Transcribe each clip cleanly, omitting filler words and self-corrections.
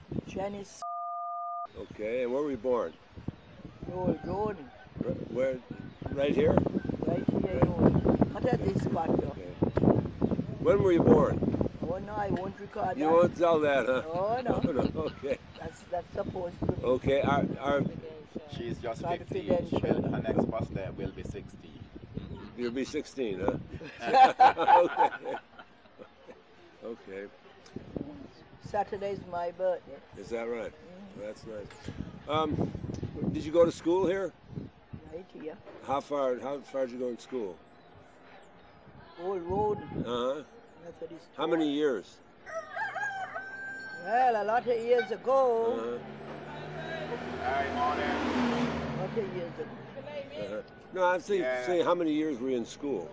Janice Okay, and where were you born? Old Road, Where? Right here? right here in Old. What is this spot though? Okay. When were you born? Oh no, I won't record You that. won't tell that, huh? Oh no, Oh, no. Okay. that's supposed to be Okay. She's just 15. confidential. Her next birthday will be 16. You'll be 16, huh? Okay. Okay. Saturday's my birthday. Is that right? That's nice. Did you go to school here? Right here. How far did you go to school? Old Road. Uh-huh. That's what it's How many years? Well, a lot of years ago. Uh-huh. Hi, morning. A lot of years ago. Uh-huh. No, I'm saying how many years were you in school?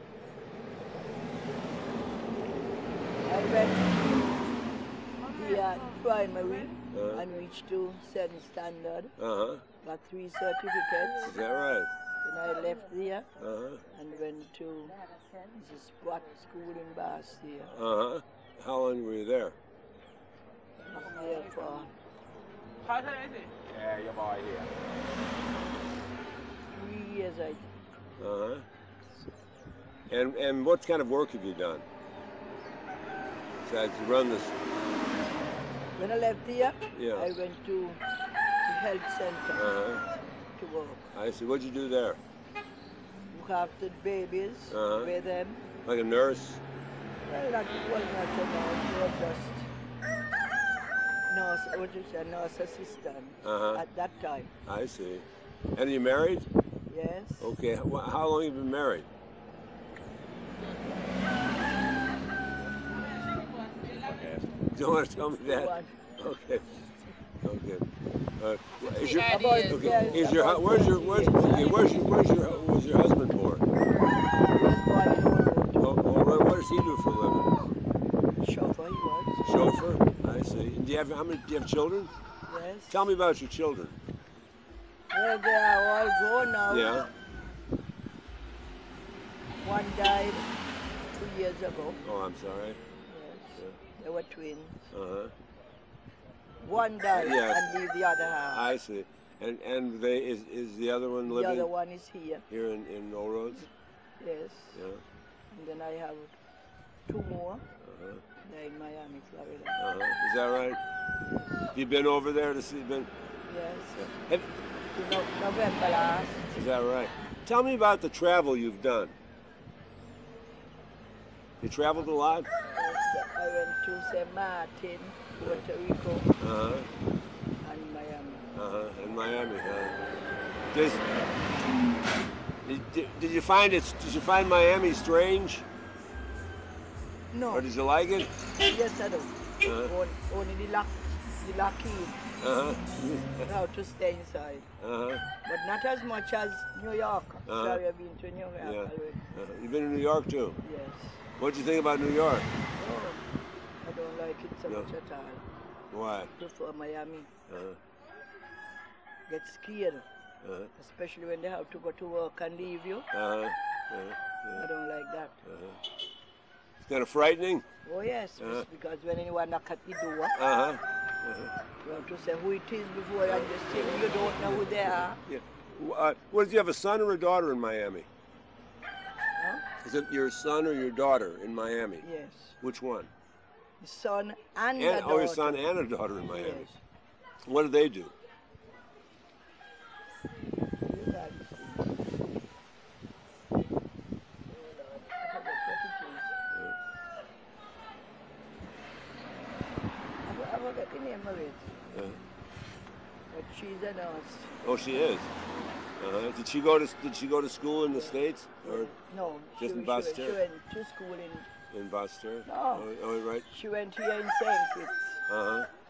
I went here primary Uh-huh. and reached to 7th standard. Uh-huh. Got 3 certificates. Is that right? Then I left there Uh-huh. and went to the spot school in Bastia. Uh-huh. How long were you there? I was there for Yeah, your boy here. 3 years, I think. Uh-huh. And what kind of work have you done? Besides run this? When I left here, Yeah. I went to the health center Uh-huh. to work. I see. What'd you do there? Look after the babies, Uh-huh. with them. Like a nurse? Well, that was not a nurse, it was just nurse, it was just a nurse assistant Uh-huh. at that time. I see. And are you married? Yes. Okay. How long have you been married? You don't want to tell me that? One. Okay. Okay. Is your About okay? Is your about where's your 20 where's years. was your husband born? He was born in Old Road. What does he do for a living? Chauffeur he was. Chauffeur. I see. And do you have children? Yes. Tell me about your children. Well, they are all grown now. Yeah. One died 2 years ago. Oh, I'm sorry. Yes. They were twins. Uh-huh. One died Yes. and leave the other half. I see. And they is the other one The living other one is here. here in Old Roads? Yes. Yeah. And then I have 2 more. Uh-huh. They're in Miami, Florida. Uh-huh. Is that right? Have you been over there to see? Yes. Have, To November last. is that right? Tell me about the travel you've done. You traveled a lot? Yes, I went to St. Martin, Puerto Rico, Uh-huh. and Miami. Uh-huh. In Miami, huh? Did you find Miami strange? No. Or did you like it? Yes, I do. Uh-huh. Only the lucky Uh-huh. how to stay inside. Uh-huh. But not as much as New York. Uh-huh. Sorry, I've been to New York Yeah. already. You've been in New York too? Yes. What'd you think about New York? Oh, I don't like it so No. much at all. Why? Prefer Miami. Uh-huh. Get scared, Uh-huh. especially when they have to go to work and leave you. Uh-huh. I don't like that. It's kind of frightening? Oh yes, Uh-huh. because when anyone knock at the door, Uh-huh. you have to say who it is before you understand. You don't know who they are. Yeah. What, do you have a son or a daughter in Miami? Huh? Is it your son or your daughter in Miami? Yes. Which one? The son and the And, daughter. oh, your son and a daughter in Miami. Yes. What do they do? You guys see. Oh, Lord. I forgot what it is. I forgot the name of it. Uh, But she's a nurse. oh, she is. Did she go to school in the States or No, Just in she Bastia? went to school in. in Boston? No. Oh, right. She went here in St. Kitts. Uh-huh.